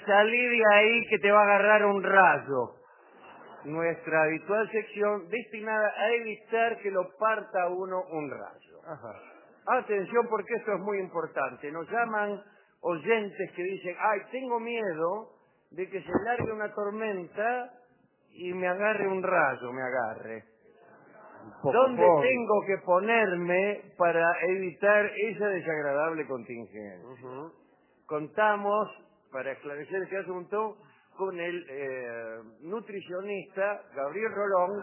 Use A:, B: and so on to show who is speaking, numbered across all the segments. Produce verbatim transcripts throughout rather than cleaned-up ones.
A: salí de ahí que te va a agarrar un rayo. Nuestra habitual sección destinada a evitar que lo parta a uno un rayo.
B: Ajá.
A: Atención, porque esto es muy importante. Nos llaman oyentes que dicen, ay, tengo miedo de que se largue una tormenta y me agarre un rayo, me agarre. ¿Dónde tengo que ponerme para evitar esa desagradable contingencia?
B: Uh-huh.
A: Contamos, para esclarecer este asunto, con el eh, nutricionista Gabriel Rolón,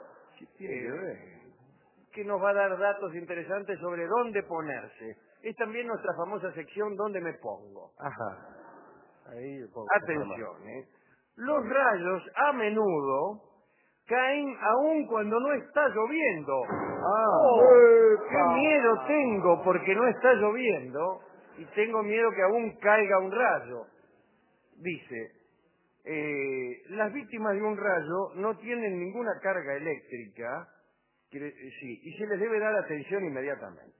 A: eh, que nos va a dar datos interesantes sobre dónde ponerse. Es también nuestra famosa sección ¿Dónde me pongo?
B: Ajá. Ahí pongo.
A: Atención, ¿eh? Los rayos a menudo caen aún cuando no está lloviendo.
B: Ah,
A: ¡Oh! ¡Qué
B: epa.
A: miedo tengo porque no está lloviendo y tengo miedo que aún caiga un rayo! Dice, eh, las víctimas de un rayo no tienen ninguna carga eléctrica, quiere- sí, y se les debe dar atención inmediatamente.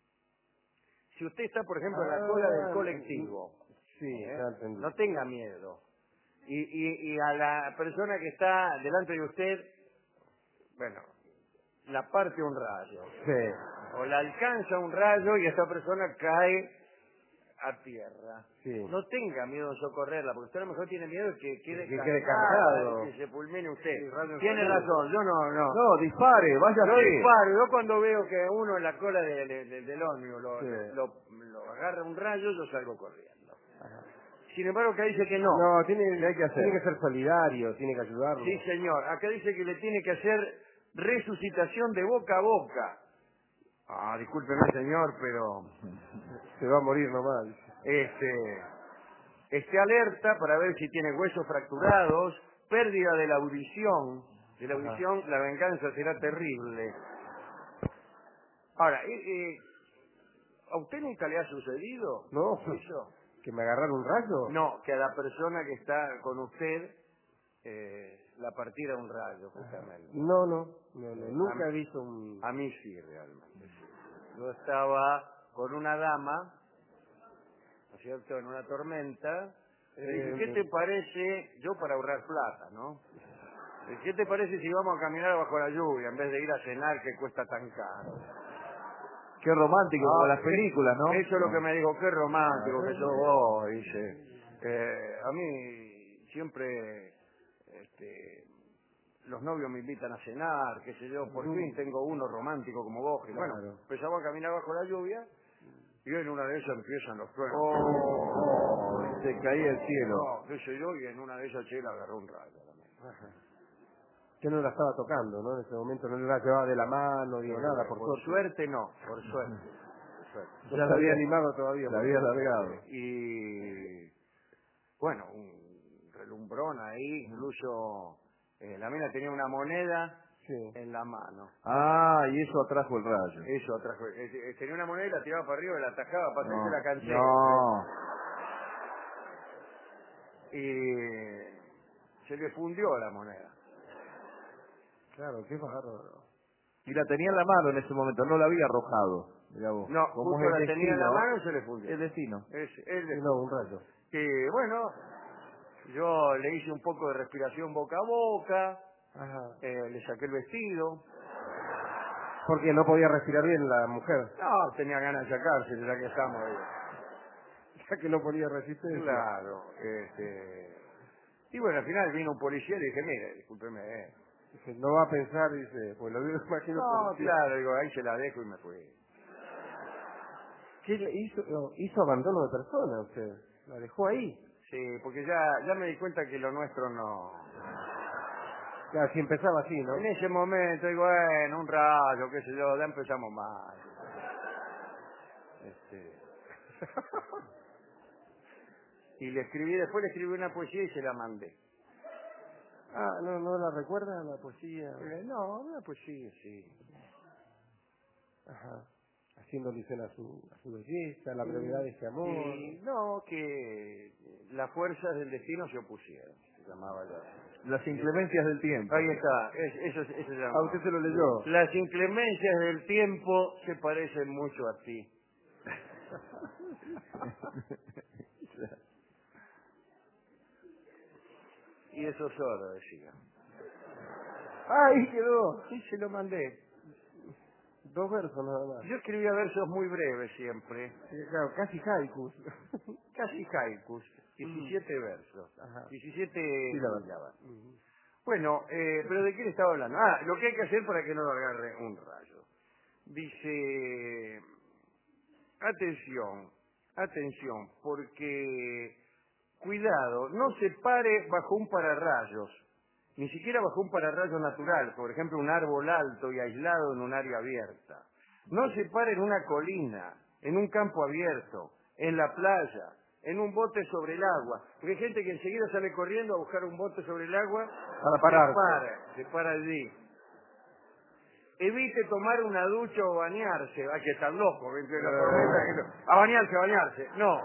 A: Si usted está, por ejemplo, en la cola del colectivo,
B: Sí,
A: ¿eh?
B: ya entendí.
A: no tenga miedo. Y, y, y a la persona que está delante de usted, bueno, la parte un rayo.
B: Sí.
A: O la alcanza un rayo y esa persona cae a tierra.
B: Sí.
A: No tenga miedo de socorrerla, porque usted a lo mejor tiene miedo de que quede,
B: Que quede
A: cargada,
B: cargado.
A: de que se fulmine usted.
B: Sí, rayo
A: Tiene
B: salud.
A: razón, yo no, no.
B: No, dispare, vaya
A: Yo
B: a
A: disparo, yo cuando veo que uno en la cola de- de- de- del ómnibus lo,
B: Sí.
A: lo, lo agarra un rayo, yo salgo corriendo. Sin embargo, acá dice que no.
B: No, tiene,
A: ¿Qué hay que hacer?
B: tiene que ser solidario, tiene que ayudarlo.
A: Sí, señor. Acá dice que le tiene que hacer resucitación de boca a boca. Ah, discúlpeme, señor, pero
B: Se va a morir nomás.
A: este, esté alerta para ver si tiene huesos fracturados, pérdida de la audición. De la
B: Ajá.
A: audición, la venganza será terrible. Ahora, eh, eh, ¿a usted nunca le ha sucedido
B: No,
A: eso?
B: que me agarraron un rayo.
A: No, que a la persona que está con usted eh, la partiera un rayo, justamente.
B: No, no, no, no,
A: Eh,
B: nunca
A: a,
B: he visto un...
A: a mí sí, realmente. Sí. Yo estaba con una dama, ¿no es cierto?, en una tormenta. Le dije,
B: Eh,
A: ¿qué te parece, yo para ahorrar plata, ¿no? Le dije, ¿qué te parece si vamos a caminar bajo la lluvia en vez de ir a cenar que cuesta tan caro?
C: Qué romántico, como
A: Ah,
C: las películas, ¿no?
A: Eso es lo que me dijo, qué romántico que sos vos, dice. Eh, a mí siempre este, los novios me invitan a cenar, qué sé yo, por fin tengo uno romántico como vos. Y bueno,
B: Claro.
A: empezamos a caminar bajo la lluvia y en una de esas empiezan los truenos.
C: Oh, se caía el cielo.
A: No, qué sé yo, y en una de esas Chela agarró un rayo también.
B: Que no la estaba tocando, ¿no? En ese momento no la llevaba de la mano, digo nada, por,
A: Por
B: suerte.
A: suerte no, por suerte. Por suerte.
B: No se había animado todavía.
C: La había largado.
A: Y bueno, un relumbrón ahí, incluso eh, la mina tenía una moneda
B: Sí.
A: en la mano.
C: Ah, y eso atrajo el rayo.
A: Eso atrajo. eh, eh, tenía una moneda y la tiraba para arriba y la atajaba para que
C: No,
A: se la cansé.
C: no.
A: Y se le fundió la moneda.
B: Claro, qué bárbaro.
C: Y la tenía en la mano en ese momento, no la había arrojado. Mirá vos.
A: No,
C: Como
A: justo
C: es
A: la
C: el
A: tenía en la
C: destino,
A: mano y se le fundió.
C: el destino.
A: Es, es
B: Sí, no, un rayo.
A: que bueno, yo le hice un poco de respiración boca a boca,
B: Ajá.
A: eh, le saqué el vestido.
B: Porque no podía respirar bien la mujer.
A: No, tenía ganas de sacarse, ya que estamos ahí.
B: Ya que no ponía resistencia.
A: Claro, este... Y bueno, al final vino un policía y le dije, mire, discúlpeme. Eh.
B: Dice, no va a pensar, dice, pues lo digo, imagino.
A: No,
B: policía.
A: claro, digo, ahí se la dejo y me fui.
B: ¿Qué le hizo? No, hizo abandono de persona usted. La dejó ahí.
A: Sí, porque ya, ya me di cuenta que lo nuestro no...
B: Claro, si empezaba así, ¿no?
A: En ese momento, digo, bueno, un rayo, qué sé yo, ya empezamos mal. Este... y le escribí, después le escribí una poesía y se la mandé.
B: Ah, ¿no, no la recuerda la poesía?
A: Eh, no, una poesía, sí.
B: Ajá. Haciendo alusión a su, a su belleza, la brevedad de este amor.
A: Y no, que las fuerzas del destino se opusieron, se llamaba ya.
C: Las inclemencias del tiempo.
A: Ahí está, es- eso, eso se llama.
B: Ah, usted se lo leyó.
A: Las inclemencias del tiempo se parecen mucho a ti. y eso solo decía.
B: Ah, ahí quedó.
A: Sí, se lo mandé.
B: Dos versos nada más.
A: Yo escribía versos muy breves siempre,
B: Sí, claro, casi haikus.
A: casi haikus, diecisiete versos,
B: Ajá.
A: diecisiete
B: Sílabas.
A: sílabas. Bueno, eh, pero ¿de qué le estaba hablando? Ah, lo que hay que hacer para que no lo agarre un rayo. Dice, atención, atención, porque, cuidado, no se pare bajo un pararrayos, ni siquiera bajo un pararrayos natural, por ejemplo, un árbol alto y aislado en un área abierta. No se pare en una colina, en un campo abierto, en la playa, en un bote sobre el agua. Porque hay gente que enseguida sale corriendo a buscar un bote sobre el agua.
B: Para pararse.
A: Se para, se para allí. Evite tomar una ducha o bañarse. Hay que estar loco. ¿Ven? Que la tormenta, que- A bañarse, a bañarse. No.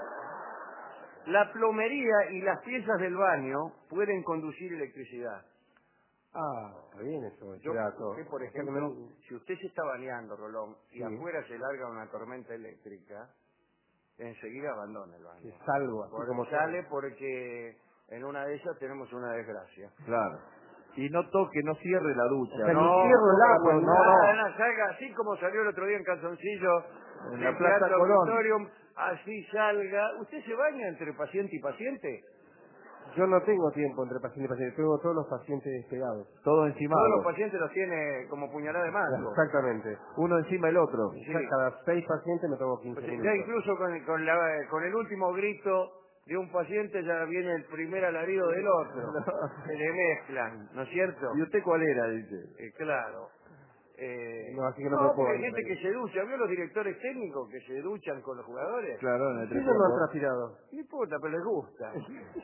A: La plomería y las piezas del baño pueden conducir electricidad.
B: Ah, está bien eso, ese
A: Yo,
B: dato.
A: usted, por
B: O sea que
A: ejemplo,
B: me-
A: si usted se está bañando, Rolón, y
B: Sí.
A: afuera se larga una tormenta eléctrica, enseguida abandona el baño.
B: que salgo, así
A: Porque
B: como
A: sale porque en una de ellas tenemos una desgracia.
C: Claro. Y no toque, no cierre la ducha.
B: O sea,
C: no,
B: ni cierro el
C: no,
B: agua,
C: no,
B: ni
C: no,
A: Nada,
C: no.
A: nada, salga así como salió el otro día en calzoncillo
C: En
A: del
C: la Plaza
A: Teatro
C: Colón.
A: Auditorium, así salga. ¿Usted se baña entre paciente y paciente?
B: Yo no tengo tiempo entre paciente y paciente, tengo todos los pacientes despegados.
C: Todo encimado.
A: Todos los pacientes los tiene como puñalada de mango.
B: Exactamente.
C: Uno encima del otro.
A: Sí.
B: O sea, cada seis pacientes me tomo
A: O
B: quince
A: sea,
B: minutos.
A: ya incluso con, con, la- con el último grito de un paciente ya viene el primer alarido del otro. Se le mezclan, ¿no es cierto?
C: ¿Y usted cuál era? Dice.
A: Eh, claro. Eh,
B: No, así que no
A: no,
B: me puedo
A: porque hay
B: bañar
A: gente
B: ahí.
A: que se ducha. ¿Vio los directores técnicos que se duchan con los jugadores?
C: Claro, en el
B: Sí, yo no he
C: entretiempo.
B: transpirado.
A: No importa, pero les gusta.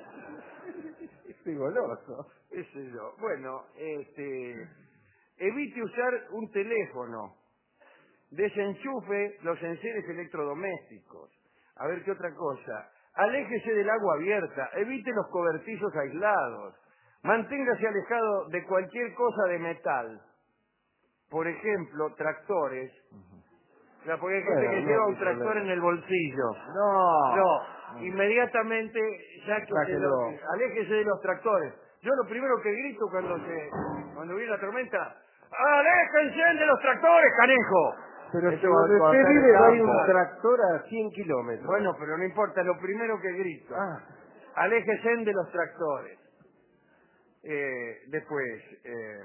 B: Estoy goloso.
A: Qué sé yo. Bueno, este, evite usar un teléfono. Desenchufe los enseres electrodomésticos. A ver qué otra cosa. Aléjese del agua abierta. Evite los cobertizos aislados. Manténgase alejado de cualquier cosa de metal. Por ejemplo, tractores. O sea, porque hay gente
B: Bueno,
A: que
B: no,
A: lleva
B: no
A: un
B: hay
A: tractor
B: problema.
A: en el bolsillo.
C: No.
A: No, inmediatamente, ya que se
B: Sáquelo.
A: lo- aléjese de los tractores. Yo lo primero que grito cuando se, cuando viene la tormenta, ¡aléjense de los tractores, canejo!
B: Pero
C: Eso
B: si
C: va-
B: donde
C: va a
B: usted
C: estar en
B: vive no hay un
C: campo.
B: tractor a cien kilómetros.
A: Bueno, pero no importa, lo primero que grito.
B: Ah,
A: Aléjese de los tractores. Eh, después, eh,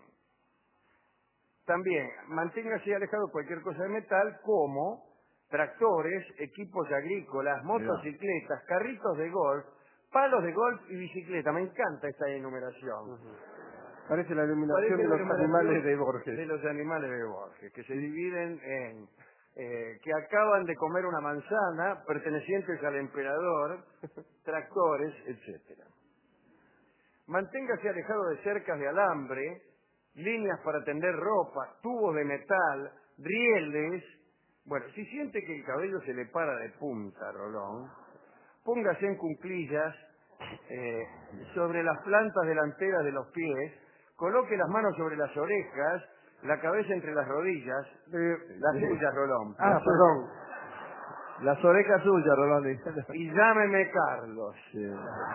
A: también, manténgase alejado de cualquier cosa de metal como tractores, equipos agrícolas, motocicletas, carritos de golf, palos de golf y bicicleta. Me encanta esta enumeración.
B: parece la iluminación
A: Parece
B: de
A: la
B: los
A: enumeración
B: animales de Borges.
A: de los animales de Borges, que se dividen en eh, que acaban de comer una manzana, pertenecientes al emperador, tractores, etcétera. Manténgase alejado de cercas de alambre, líneas para tender ropa, tubos de metal, rieles. Bueno, si siente que el cabello se le para de punta, Rolón, póngase en cuclillas eh, sobre las plantas delanteras de los pies, coloque las manos sobre las orejas, la cabeza entre las rodillas,
B: Eh,
A: las suyas, Rolón,
B: Ah,
A: las suyas.
B: perdón.
C: Las orejas suyas, Rolando.
A: Y llámeme Carlos.
C: Sí.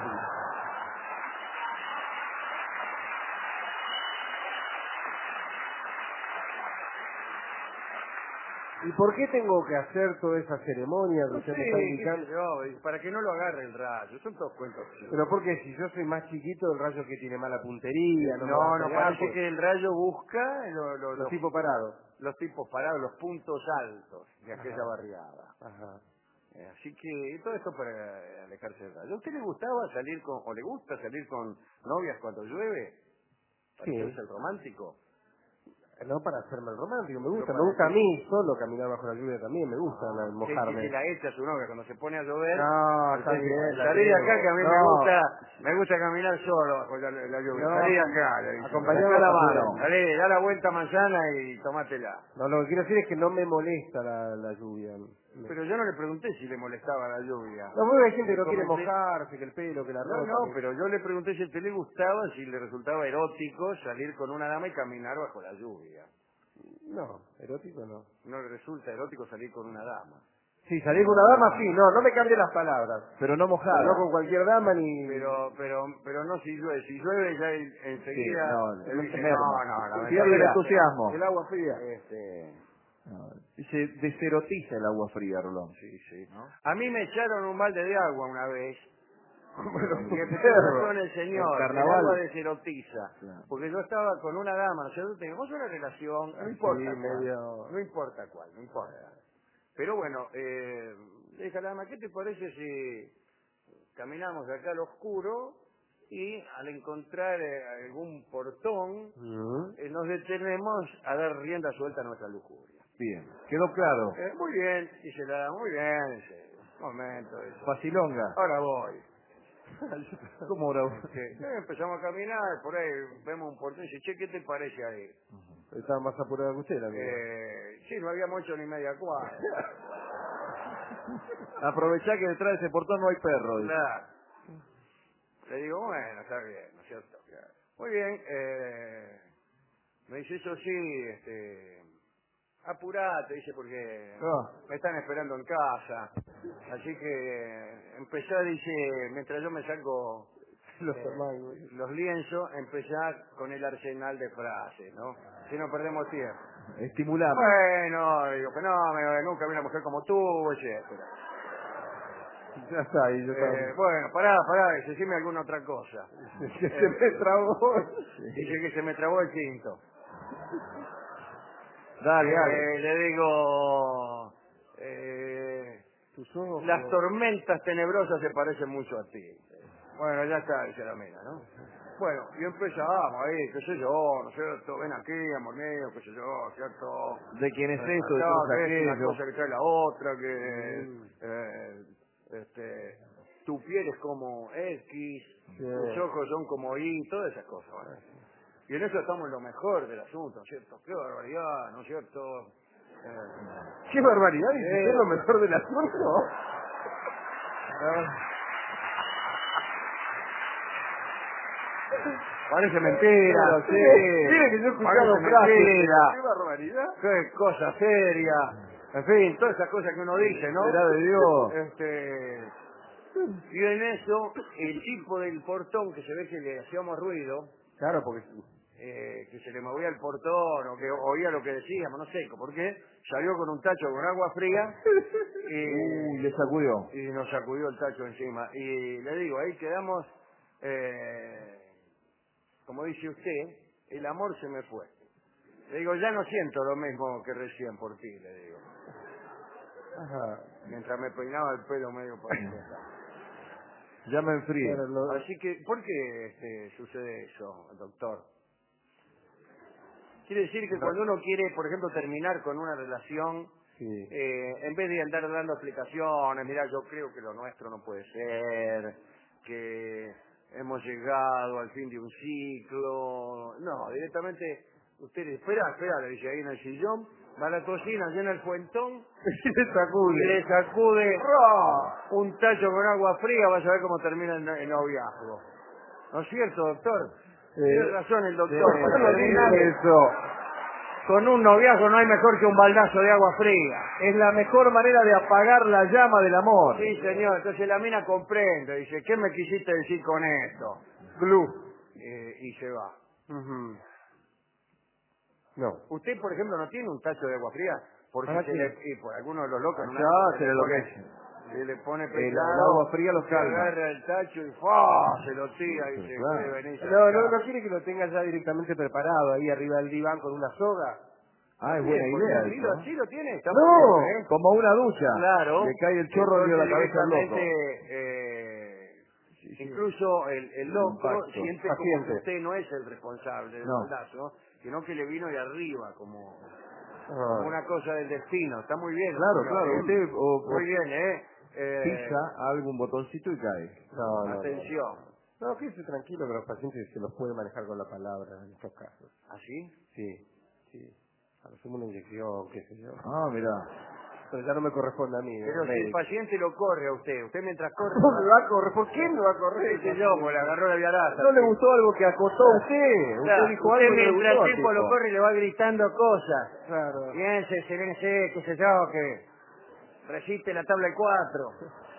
B: ¿Y por qué tengo que hacer toda esa ceremonia que
A: No
B: usted
A: sé,
B: me está
A: qué
B: indicando?
A: sé yo, para que no lo agarre el rayo, son todos cuentos.
B: Pero porque si yo soy más chiquito, el rayo que tiene mala puntería, no, me va
A: No,
B: a
A: no,
B: pegar,
A: parece
B: pues,
A: que el rayo busca lo- lo-
B: los
A: los,
B: tipos parados.
A: los tipos parados, los puntos altos de aquella
B: Ajá.
A: barriada.
B: Ajá.
A: Eh, así que todo esto para eh, alejarse del rayo. ¿A usted le gustaba salir con, o le gusta salir con novias cuando llueve? ¿Para
B: Sí.
A: hacerse el romántico?
B: No para hacerme el romántico, me
A: Pero
B: gusta, me
A: para
B: gusta a
A: que-
B: mí solo caminar bajo la lluvia también, me gusta la-
A: Que, que,
B: mojarme.
A: que la echa su novia cuando se pone a llover.
B: No, está
A: Usted
B: bien,
A: dice,
B: la
A: salí de acá
B: llevo.
A: que a mí me
C: No.
A: gusta, me gusta caminar solo bajo la, la lluvia.
B: No.
A: Salí de acá, le dice.
B: Acompañame a la mano.
A: Salí, da la vuelta a manzana y tomátela.
B: No, lo que quiero decir es que no me molesta la, la lluvia.
A: Pero yo no le pregunté si le molestaba la lluvia.
B: No, porque hay gente que no
A: Le
B: quiere
A: comenté-
B: mojarse, que el pelo, que la
A: No,
B: ropa.
A: no,
B: que-
A: pero yo le pregunté si a usted le gustaba, si le resultaba erótico salir con una dama y caminar bajo la lluvia.
B: No, erótico no.
A: No le resulta erótico salir con una dama.
B: Sí, salir con una dama, sí, no, no me cambie las palabras.
C: Pero no mojada.
B: No con cualquier dama ni...
A: Pero, pero, pero no si llueve. Si llueve ya en- enseguida...
C: Sí, no,
A: él dice,
C: merma.
A: no, no, la
C: Pierde el
A: verdad-
C: entusiasmo.
B: El agua fría.
A: Este,
C: No, se deserotiza el agua fría, Rolón.
A: sí, sí.
C: ¿No?
A: A mí me echaron un balde de agua una vez.
B: Bueno,
A: Y tiene
B: perro.
A: razón el señor,
C: El
A: el
C: carnaval.
A: agua deserotiza.
C: Claro.
A: Porque yo estaba con una dama, nosotros teníamos una relación, no importa
B: Sí,
A: cuál,
B: medio-
A: no importa cuál, no importa. Pero bueno, eh, le dije a la dama, ¿qué te parece si caminamos acá al oscuro y al encontrar eh, algún portón
B: Mm.
A: eh, nos detenemos a dar rienda suelta a nuestra lujuria?
C: Bien. Quedó claro.
A: Eh, muy bien, dice la dama, muy bien, dice, un momento, dice,
C: Facilonga.
A: ahora voy.
C: ¿Cómo ahora?
A: Este, eh, empezamos a caminar, por ahí vemos un portón y dice, che, ¿qué te parece ahí?
B: Estaba más apurada que usted, la amiga.
A: Eh, sí, no habíamos hecho ni media cuadra.
C: Aprovechá que detrás de ese portón no hay perro. dice.
A: Claro. Le digo, bueno, está bien, ¿no es cierto? Muy bien, eh, me dice, eso sí, este, apurate, dice, porque
B: Ah.
A: me están esperando en casa. Así que empezá, dice, mientras yo me saco
B: Los
A: eh,
B: hermanos.
A: los lienzos, empezá con el arsenal de frases, ¿no? Si no perdemos tiempo.
C: Estimulamos.
A: Bueno, digo, fenómeno, nunca vi una mujer como tú, etcétera.
B: Ya está, ahí yo
A: Eh, bueno, pará, pará, dice, decime alguna otra cosa.
B: Que se me trabó.
A: Dice que se me trabó el quinto.
C: Dale,
A: Eh,
C: dale.
A: le digo, eh,
B: Tus ojos.
A: las tormentas tenebrosas se parecen mucho a ti. Bueno, ya está, dice la mina, ¿no? Bueno, y empezamos ahí, qué sé yo, ¿no es cierto? Ven aquí, amor mío, qué sé yo, ¿cierto?
C: ¿De quién es esto? ¿De
A: No,
C: cómo es
A: que es una
C: aquello?
A: cosa que trae la otra, que
B: Mm.
A: eh, este, tu piel es como X,
B: Sí.
A: tus ojos son como Y, todas esas cosas. Bueno. Y en eso estamos en lo mejor del asunto, ¿no es cierto? Qué barbaridad, ¿no es cierto? Eh,
B: ¡Qué barbaridad! Dice,
A: Eh.
B: ¿qué es lo mejor del asunto?
A: parece mentira,
B: Pero,
A: sí.
B: mire, mire que yo he escuchado
A: Parece
B: frases.
A: mentira.
B: ¡Qué barbaridad!
A: Qué cosa seria. En fin, todas esas cosas que uno dice, ¿no?
C: Será de Dios.
A: Este, y en eso, el tipo del portón, que se ve que le hacíamos ruido,
B: Claro, porque...
A: eh, que se le movía el portón o que oía lo que decíamos, no sé por qué, salió con un tacho con agua fría
C: Uy,
A: y,
C: le sacudió.
A: y nos sacudió el tacho encima. Y le digo, ahí quedamos, eh, como dice usted, el amor se me fue. Le digo, ya no siento lo mismo que recién por ti, le digo.
B: Ajá.
A: Mientras me peinaba el pelo medio por ahí.
C: Ya me enfríe.
B: Pero lo-
A: Así que, ¿por qué este, sucede eso, doctor? Quiere decir que
B: No.
A: cuando uno quiere, por ejemplo, terminar con una relación,
B: Sí.
A: eh, en vez de andar dando explicaciones, mira, yo creo que lo nuestro no puede ser, que hemos llegado al fin de un ciclo, no, directamente usted le espera, espera, le dice ahí en el sillón, va a la cocina, llena el fuentón
B: Y le
A: y
B: sacude.
A: le sacude ¡ra! Un tacho con agua fría, vas a ver cómo termina el, no- el noviazgo. ¿No es cierto, doctor? Tiene razón el doctor.
B: sí,
A: Para
B: no
A: terminar
B: dice eso.
A: con un noviazgo no hay mejor que un baldazo de agua fría.
C: Es la mejor manera de apagar la llama del amor.
A: Sí, señor. Entonces la mina comprende. Dice, ¿qué me quisiste decir con esto? Glue. Eh, y se va.
B: Ujú. No.
A: Usted, por ejemplo, no tiene un tacho de agua fría. Por si
B: ¿Para
A: se
B: qué?
A: le... Y por algunos de los locos... en una
C: Allá
A: época
C: se le
A: pone-
C: enloquece.
A: Se le pone
C: El-
A: pesado.
C: el agua fría lo
A: se
C: calma.
A: agarra el tacho y ¡fua! Se lo tira y
C: Sí,
A: se
C: claro.
A: puede venir.
B: No, no, no quiere que lo tenga ya directamente preparado ahí arriba del diván con una soga.
C: Ah, es
A: Sí,
C: buena
A: porque
C: idea.
A: sí
C: eso,
A: lo,
C: ¿no?
A: sí lo tiene. Está
B: No,
A: muy bien, ¿eh?
C: Como una ducha.
A: Claro.
C: Le cae el chorro de la
A: Entonces,
C: cabeza al loco.
A: directamente, eh, incluso el, el loco
C: Impacto.
A: siente como
B: Paciente.
A: que usted no es el responsable del
C: No.
A: baldazo, sino que le vino de arriba, como
B: Ah.
A: una cosa del destino. Está muy bien.
C: Claro,
A: señor,
C: claro.
A: ¿eh?
C: Usted o, o
A: Muy bien, ¿eh? eh
C: pisa algún botoncito y cae.
B: No, no,
A: atención.
B: no. No, quédese tranquilo que los pacientes se los puede manejar con la palabra en estos casos.
A: ¿Así?
B: Sí, sí. A lo sumo una inyección, qué sé yo.
C: Ah, mira.
B: Pero ya no me corresponde a mí,
A: Pero
B: ¿eh?
A: si el
B: Médico.
A: paciente lo corre a usted, usted mientras corre...
B: ¿Cómo me va a correr? ¿Por qué me va a correr?
A: ¿Qué sé yo? Pues le agarró la viaraza.
B: ¿No le gustó algo que acotó a usted?
A: Claro,
B: Usted dijo
A: usted
B: algo que le
A: mientras
B: gustó
A: el
B: al
A: tiempo lo
B: tipo.
A: corre y le va gritando cosas.
B: Claro.
A: Piense, se viene, qué sé yo, que... Resiste la tabla de cuatro.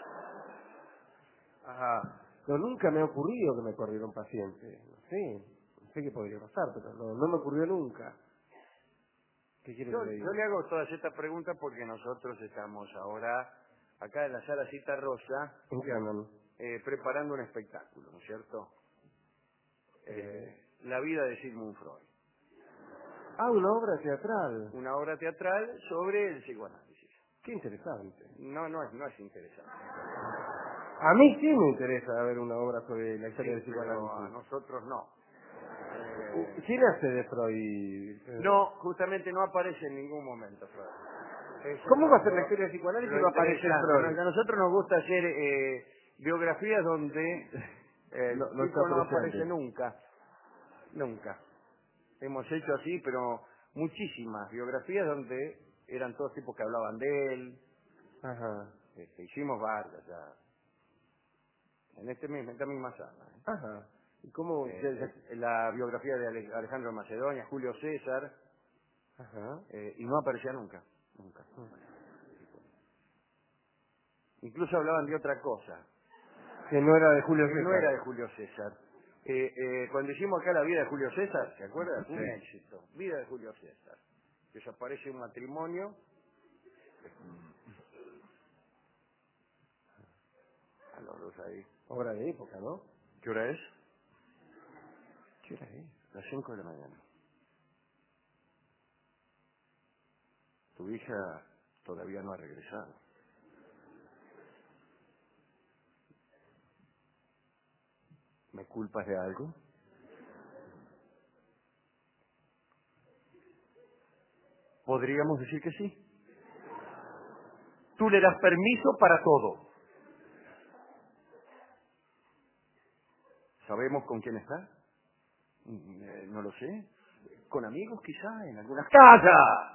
B: Ajá. Pero nunca me ha ocurrido que me corriera un paciente. No sé, no sé qué podría pasar, pero no, no me ocurrió nunca. ¿Qué quiere
A: Yo,
B: que le diga?
A: yo le hago todas estas preguntas porque nosotros estamos ahora acá en la sala Cita Rosa
B: ¿En qué andan?
A: eh, preparando un espectáculo, ¿no es cierto? Eh, la vida de Sigmund Freud.
B: Ah, una obra teatral.
A: Una obra teatral sobre el psicoanálisis.
B: Qué interesante.
A: No, no es, no es interesante.
B: A mí sí me interesa ver una obra sobre la historia del
A: Sí, pero a
B: psicoanálisis.
A: nosotros no. Eh,
B: ¿Quién hace de Freud?
A: no, justamente no aparece en ningún momento Freud. Eso
B: ¿Cómo
A: es
B: va a ser la
A: lo-
B: historia del psicoanálisis
A: lo
B: si no aparece
A: interesante.
B: Freud?
A: A nosotros nos gusta hacer eh, biografías donde el
C: No, no
A: tipo
C: está
A: no aparece
C: presente.
A: nunca. Nunca. Hemos hecho así, pero muchísimas biografías donde eran todos tipos que hablaban de él.
B: Ajá,
A: Este, hicimos varias ya. En este mismo, en esta misma sala. ¿eh?
B: ajá. ¿Y cómo?
A: Eh,
B: ya- ya-
A: eh, la biografía de Ale- Alejandro de Macedonia, Julio César,
B: Ajá.
A: eh, y no aparecía nunca. Nunca. Incluso hablaban de otra cosa.
B: Que no era de Julio
A: Que
B: César.
A: no era de Julio César. Eh, eh, cuando hicimos acá la vida de Julio César, ¿se acuerda? Fue un
C: Sí.
A: éxito. Vida de Julio César. Desaparece un matrimonio. A los dos ahí.
B: Obra de época, ¿no?
A: ¿Qué hora es?
B: ¿Qué era eso?
A: Las cinco de la mañana. Tu hija todavía no ha regresado. ¿Me culpas de algo? Podríamos decir que sí. Tú le das permiso para todo. ¿Sabemos con quién está? Mm, eh, no lo sé. ¿Con amigos quizá? ¿En alguna casa?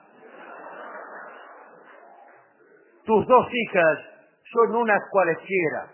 A: Tus dos hijas son unas cualesquiera.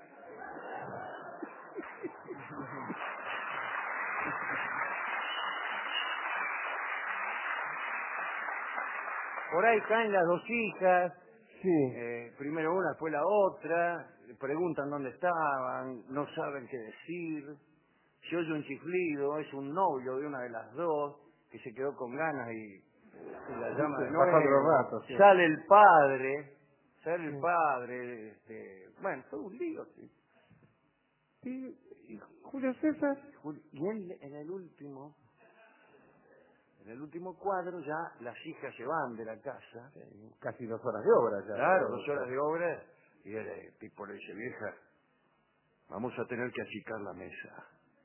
A: Por ahí caen las dos hijas,
B: Sí.
A: eh, primero una, después la otra, preguntan dónde estaban, no saben qué decir, se oye un chiflido, es un novio de una de las dos que se quedó con ganas y, y la llama de
B: Pasando los
A: nuevo.
B: ratos, sí.
A: Sale el padre, sale el
B: Sí.
A: padre, este, bueno, todo un lío, sí.
B: ¿Y, y Julio César?
A: Jul- Y él, en el último, en el último cuadro ya las hijas se van de la casa.
B: Casi dos horas de obra ya.
A: Claro, dos horas de obra. Y el eh, tipo le dice, vieja, vamos a tener que achicar la mesa.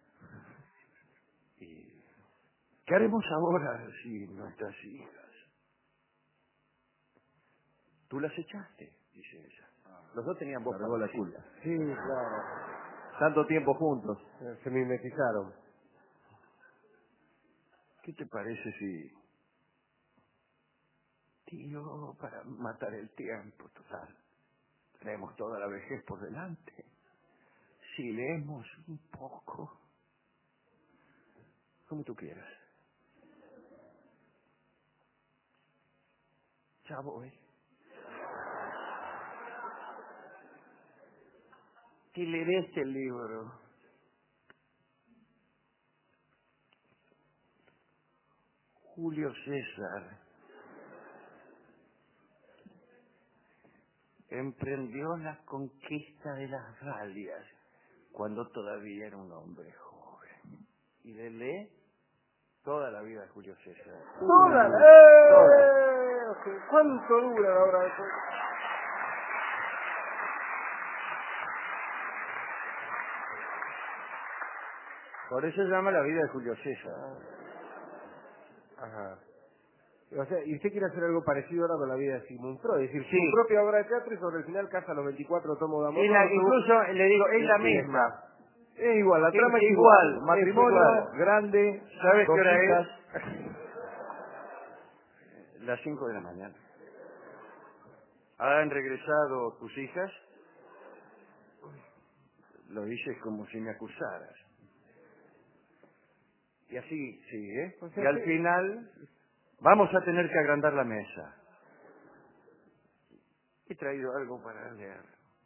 A: ¿Y qué haremos ahora si nuestras hijas? Tú las echaste, dice ella. Los dos tenían voz
C: Cargó la
A: parecida.
C: culpa.
B: Sí, claro.
C: Tanto tiempo juntos.
B: Eh, Se mimetizaron.
A: ¿Qué te parece si... Tío, para matar el tiempo, total. Tenemos toda la vejez por delante. Si leemos un poco, como tú quieras. Ya voy. Que leeré este libro. Julio César emprendió la conquista de las Galias cuando todavía era un hombre joven. Y le lee toda la vida de Julio César.
B: ¡Toda!
A: Toda.
B: ¡Eh! ¿Cuánto dura la obra de Freud?
A: Por eso se llama la vida de Julio César.
B: Ajá. O sea, y usted quiere hacer algo parecido ahora con la vida de Sigmund Freud, es decir,
A: Sí.
B: su propia obra de teatro y sobre el final casa los veinticuatro tomos de amor.
A: Es la-
B: No, su-
A: incluso le digo, es la
B: Sí,
A: misma.
C: Es igual, la
A: Es
C: trama es
A: igual,
C: igual. Matrimonio,
A: es
C: grande,
A: ¿Sabes
C: dos
A: qué hora
C: hijas.
A: es? Las cinco de la mañana. ¿Han regresado tus hijas? Lo dices como si me acusaras. Y así sigue.
B: O sea,
A: Y al
B: sí.
A: final vamos a tener que agrandar la mesa. ¿Qué he traído algo para leer.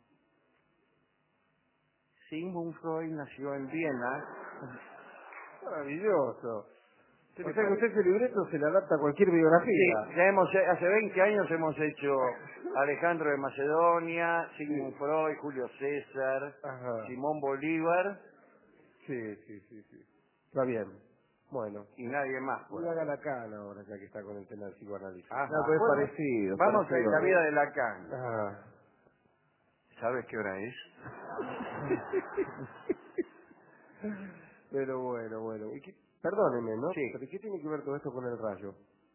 A: Sigmund Freud nació en Viena.
B: Maravilloso.
A: ¿Qué
B: O
A: le
B: sea que
A: parece?
B: usted ese libreto se le adapta a cualquier biografía.
A: Sí, ya hemos, hace veinte años hemos hecho Alejandro de Macedonia, Sigmund Freud, Julio César,
B: Ajá.
A: Simón Bolívar
B: Sí, sí, sí, sí. Está bien. Bueno.
A: y nadie más.
B: Y haga Lacan ahora, ya que está con el tema del psicoanálisis.
A: Ajá.
C: No, pero es
A: Bueno,
C: parecido.
A: vamos
C: parecido.
A: a la vida de Lacan.
B: Ah.
A: ¿Sabes qué hora es?
B: Pero bueno, bueno. ¿Y qué? Perdóneme, ¿no?
A: Sí.
B: ¿Pero qué tiene que ver todo esto con el rayo?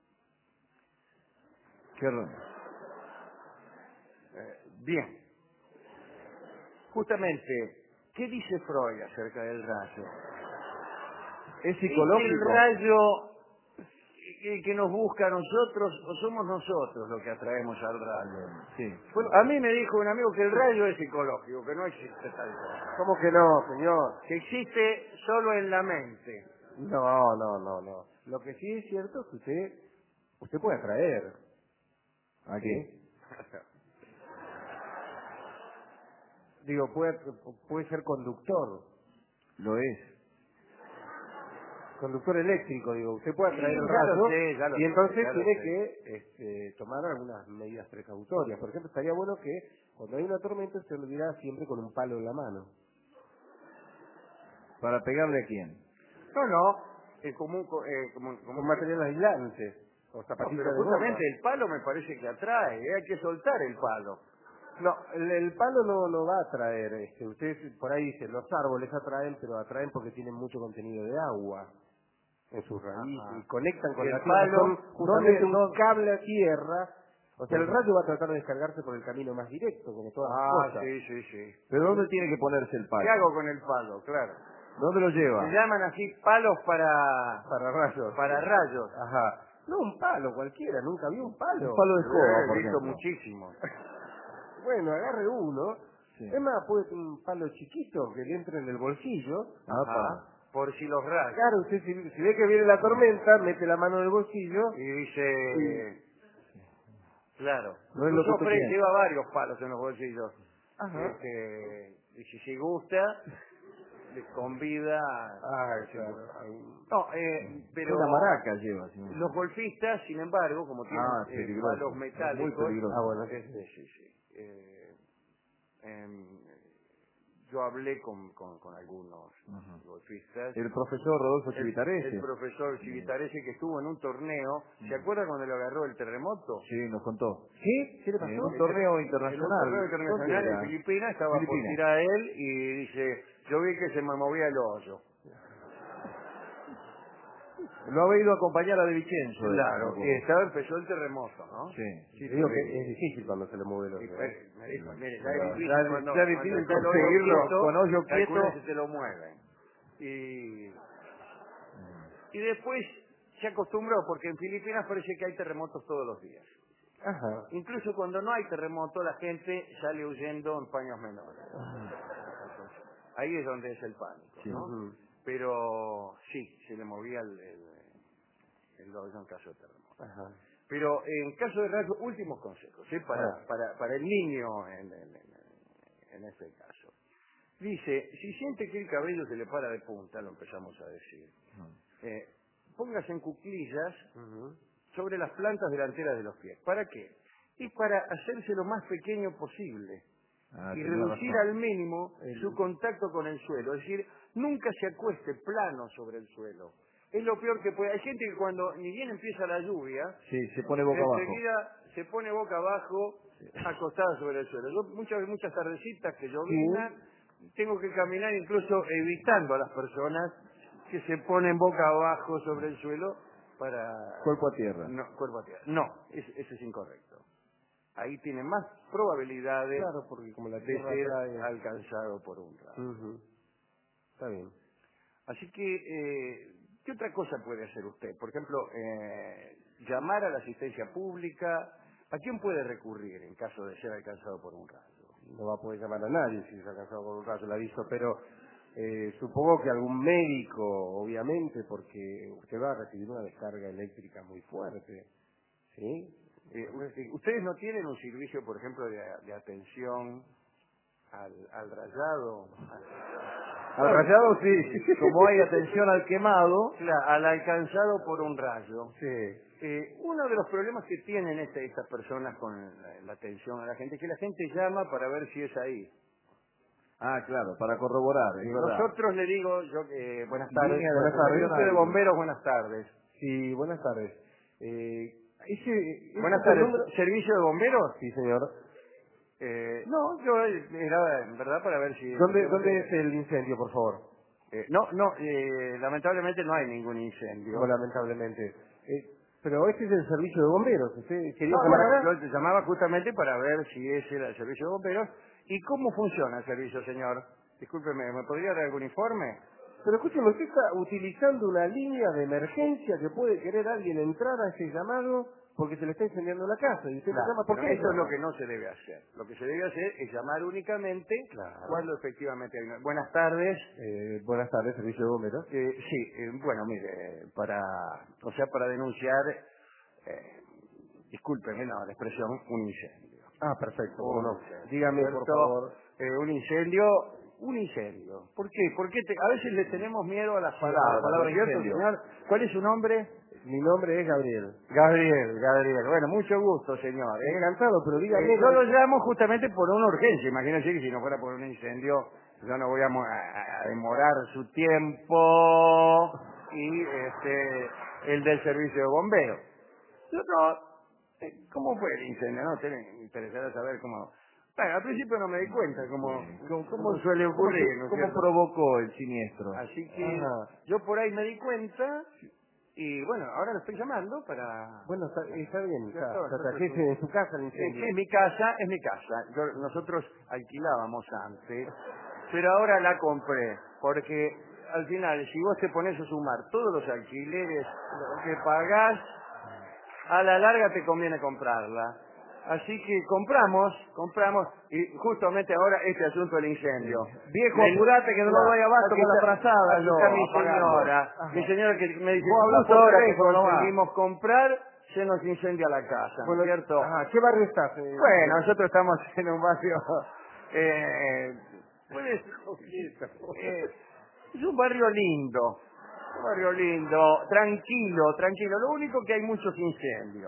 C: Qué raro.
A: Eh, bien. Justamente, ¿qué dice Freud acerca del rayo?
C: Es
A: ¿Es el
C: psicológico.
A: rayo que, que nos busca a nosotros o somos nosotros los que atraemos al rayo?
C: Sí.
A: Bueno, a mí me dijo un amigo que el rayo es psicológico, que no existe tal cosa.
B: ¿Cómo que no, señor?
A: Que existe solo en la mente.
B: No, no, no, no. Lo que sí es cierto es que usted, usted puede atraer.
C: ¿A
B: ¿Sí?
C: qué?
B: Digo, puede, puede ser conductor.
C: Lo es.
B: Conductor eléctrico, digo. Usted puede
A: Sí,
B: atraer el
A: ya lo
B: rayo
A: sé, ya lo
B: y
A: sé,
B: entonces
A: ya lo
B: tiene
A: sé.
B: que este, tomar algunas medidas precautorias. Por ejemplo, estaría bueno que cuando hay una tormenta se lo dirá siempre con un palo en la mano.
C: ¿Para pegarle a quién?
A: No, no, es como un... co- eh, como, como
B: Con material aislante. O
A: No,
B: zapatillas
A: pero
B: de goma.
A: justamente el palo me parece que atrae, ¿eh? Hay que soltar el palo.
B: No, el, el palo no, no va a atraer. Este, ustedes por ahí dicen, los árboles atraen, pero atraen porque tienen mucho contenido de agua en sus raíces
A: Ajá.
B: y conectan con
A: Y el
B: la tierra.
A: palo,
B: Son justamente
C: ¿dónde-
B: un
C: dónde-
B: cable a tierra. O sea, el
C: Pues-
B: rayo va a tratar de descargarse por el camino más directo, como todas las
A: Ah,
B: cosas.
A: sí, sí, sí.
C: ¿Pero dónde tiene que ponerse el
A: ¿Qué
C: palo?
A: hago con el palo? Claro.
C: ¿Dónde lo
A: Se
C: lleva?
A: llaman así palos para,
B: Para rayos.
A: para rayos.
B: Ajá. No, un palo cualquiera, nunca vi un palo.
C: Un palo de escoba,
A: Eh,
C: por
A: he visto
C: ejemplo.
A: muchísimo.
B: Bueno, agarre uno.
C: Sí.
B: Es más, puede ser un palo chiquito que le entre en el bolsillo.
A: Ajá. Por si los rayos.
B: Claro, usted si, si ve que viene la tormenta, mete la mano en el bolsillo.
A: Y dice... Claro.
C: No es lo que
A: Incluso
C: usted
A: Fred
C: piensa.
A: lleva varios palos en los bolsillos.
B: Ajá.
A: Este, y si se gusta, les convida a...
B: Ah, claro. Ay,
A: No, eh, pero...
C: Una maraca lleva. Sí.
A: Los golfistas, sin embargo, como tienen
C: Ah,
A: eh,
C: peligroso.
A: palos
C: Es
A: metálicos...
C: muy peligroso.
B: Ah, bueno,
A: este, sí, sí. Eh, em, yo hablé con, con, con algunos
C: Ajá.
A: golfistas.
C: El profesor Rodolfo
A: El,
C: Chivitarese.
A: el profesor Civitarese que estuvo en un torneo, ¿se acuerda cuando le agarró el terremoto?
C: Sí, nos contó.
B: ¿Sí? ¿Qué le
C: En
B: pasó?
C: un torneo
A: En un
C: internacional.
A: torneo internacional
C: ¿Dónde
A: en
C: era?
A: Filipinas estaba por
C: Filipinas.
A: tirar él y dice, yo vi que se me movía el hoyo.
C: Lo había ido a acompañar a De Vicenzo.
A: Claro,
C: eso,
A: y estaba, empezó el terremoto, ¿no?
C: Sí.
B: Sí, te digo que es difícil cuando se le mueve el
A: Y
B: ojo.
A: pues,
B: ¿eh?
A: me dijo, mire, ya
C: Pero
A: es difícil
C: ya-
A: cuando,
C: ya es
A: cuando
C: difícil
A: está el hoyo
C: conseguirlo
A: quieto,
C: con hoyo quieto.
A: calcula si te lo mueven. Y, y después se acostumbró, porque en Filipinas parece que hay terremotos todos los días.
B: Ajá.
A: Incluso cuando no hay terremoto, la gente sale huyendo en paños menores. Ahí es donde es el pánico,
C: Sí.
A: ¿no?
B: Ujú.
A: Pero sí, se le movía el, el, el hoyo en caso de terremoto.
B: Ajá.
A: Pero en caso de rasgo, últimos consejos, ¿sí? para,
B: Ah.
A: para, para el niño en, en, en- en este caso. Dice, si siente que el cabello se le para de punta, lo empezamos a decir, eh, póngase en cuclillas
B: Ujú.
A: sobre las plantas delanteras de los pies. ¿Para qué? Y para hacerse lo más pequeño posible
C: Ah,
A: y
C: tenía
A: reducir
C: razón.
A: al mínimo
B: El-
A: su contacto con el suelo. Es decir, nunca se acueste plano sobre el suelo. Es lo peor que puede. Hay gente que cuando ni bien empieza la lluvia,
C: Sí, se pone boca abajo.
A: enseguida se pone boca abajo, acostada sobre el suelo. Yo muchas muchas tardecitas que llovina, tengo que caminar incluso evitando a las personas que se ponen boca abajo sobre el suelo para...
C: Cuerpo a tierra.
A: No, cuerpo a tierra. No, es- eso es incorrecto. Ahí tiene más probabilidades
B: Claro, porque como la
A: de
B: tierra
A: ser
B: trae...
A: alcanzado por un rayo.
B: Ujú. Está bien.
A: Así que, eh, ¿qué otra cosa puede hacer usted? Por ejemplo, eh, llamar a la asistencia pública. ¿A quién puede recurrir en caso de ser alcanzado por un rayo?
B: No va a poder llamar a nadie si se ha cansado con un rayo, le aviso, pero eh, supongo que algún médico, obviamente, porque usted va a recibir una descarga eléctrica muy fuerte, ¿sí?
A: Eh, ¿Ustedes no tienen un servicio, por ejemplo, de, de atención al, al rayado?
C: Al rayado sí, como hay atención al quemado.
A: Claro, al alcanzado por un rayo.
B: Sí.
A: Eh, uno de los problemas que tienen este- estas personas con la, la atención a la gente es que la gente llama para ver si es ahí.
C: Ah, claro, para corroborar, es verdad.
A: Nosotros le digo, yo, eh, buenas tardes,
B: Línea de
A: buenas tardes,
B: atención
A: Servicio de
B: al-
A: bomberos, buenas tardes.
B: Sí, buenas tardes. Eh, ese, ese
A: Buenas
B: es el
A: tardes,
B: número-
A: ¿servicio de bomberos?
B: Sí, señor.
A: Eh, no, yo eh, era en verdad para ver si...
B: ¿Dónde, ¿Dónde es el incendio, por favor?
A: Eh, no, no, eh, lamentablemente no hay ningún incendio.
B: Bueno, lamentablemente. Eh, pero este es el servicio de bomberos. ¿Usted quería
A: No,
B: llamar
A: bueno,
B: acá?
A: yo te llamaba justamente para ver si ese era el servicio de bomberos y cómo funciona el servicio, señor. Discúlpeme, ¿me podría dar algún informe?
B: Pero escúcheme, usted está utilizando una línea de emergencia que puede querer alguien entrar a ese llamado porque se le está incendiando la casa. Y usted me
A: Claro,
B: llama, ¿por
A: pero
B: qué
A: eso es
B: llama?
A: lo que no se debe hacer. Lo que se debe hacer es llamar únicamente
B: Claro.
A: cuando efectivamente hay una... Buenas tardes.
B: Eh, buenas tardes, servicio de bomberos.
A: Eh, sí, eh, bueno, mire, para, o sea, para denunciar, eh, discúlpeme, no, la expresión, un incendio.
B: Ah, perfecto,
A: Un
B: cómo no.
A: incendio,
B: Dígame, por
A: ¿cierto?
B: favor.
A: Eh, un incendio, un incendio. ¿Por qué? Porque te- a veces le tenemos miedo a las
C: Sí, a la
A: palabras,
C: palabra
A: ¿no es cierto,
C: incendio.
A: señor? ¿Cuál es su nombre?
B: Mi nombre es Gabriel.
A: Gabriel, Gabriel. Bueno, mucho gusto, señor. ¿eh?
B: Encantado, pero dígame...
A: Eh, yo lo llamo justamente por una urgencia. Imagínense que si no fuera por un incendio, yo no voy a, mo- a- a demorar su tiempo y este el del servicio de bomberos. Yo no, eh, ¿cómo fue el incendio? No, te me interesará saber cómo... Bueno, al principio no me di cuenta cómo,
C: ¿Cómo,
A: cómo suele
C: cómo
A: ocurrir,
C: se-
A: ¿no es
C: cómo
A: cierto?
C: provocó el siniestro?
A: Así que
B: Ajá.
A: yo por ahí me di cuenta y bueno, ahora lo estoy llamando para...
B: Bueno, está, está bien, está,
A: ¿Cierto?
B: está,
A: Entonces,
B: está, en su casa el
A: Eh,
B: incendio.
A: sí, es mi casa, es mi casa. Yo- nosotros alquilábamos antes, pero ahora la compré, porque al final, si vos te pones a sumar todos los alquileres que pagás, a la larga te conviene comprarla. Así que compramos, compramos, y justamente ahora este asunto del incendio.
C: Viejo,
A: Me-
C: apurate que no lo doy abasto
A: aquí
C: con la
A: está-
C: frazada.
A: aquí
C: yo,
A: está mi
C: apagando.
A: señora,
B: Ajá.
A: mi señora que me dice,
C: Vos hablás
A: justo
C: por
A: ahora que
C: teléfono nomás.
A: conseguimos comprar, se nos incendia la casa, ¿no es
B: Bueno,
A: cierto?
B: ajá, ¿qué barrio estás? eh?
A: Bueno, nosotros estamos en un barrio, eh, pues, eh, es un barrio lindo, un barrio lindo, tranquilo, tranquilo. Lo único que hay muchos incendios.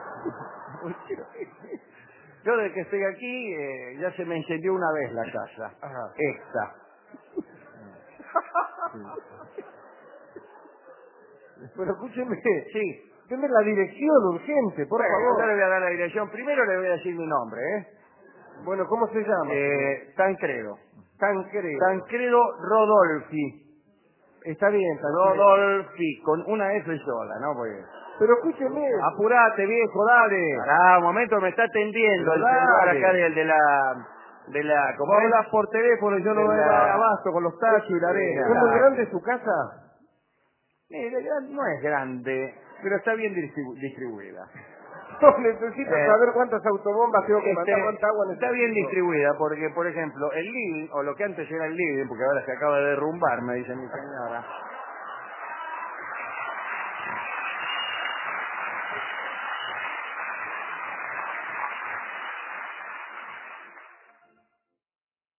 A: Yo desde que estoy aquí eh, ya se me incendió una vez la casa.
B: Ajá.
A: Esta.
B: Pero escúcheme,
A: Sí.
B: deme la dirección urgente, por
A: Bueno,
B: favor.
A: yo le voy a dar la dirección. Primero le voy a decir mi nombre, ¿eh?
B: Bueno, ¿cómo se llama?
A: eh Tancredo.
B: Tancredo.
A: Tancredo Rodolfi.
B: Está bien, Tancredo.
A: Rodolfi, con una F sola, ¿no? Porque...
B: Pero escúcheme.
C: Apurate, viejo, dale.
A: Pará, un momento, me está atendiendo el
C: Dale.
A: señor acá de, de la... De la
C: Vos
A: ¿cómo es?
C: hablas por teléfono y yo no
A: De
C: doy
A: la-
C: abasto con los tachos y la
B: ¿Es
C: arena.
B: muy
A: Claro.
B: grande su casa?
A: Mire, gran- no es grande, pero está bien distribu- distribuida.
B: No, necesito
A: Eh,
B: saber cuántas autobombas tengo que
A: Este,
B: mandar, cuánta agua necesito.
A: está bien distribuida porque, por ejemplo, el living, o lo que antes era el living, porque ahora se acaba de derrumbar, me dice mi señora,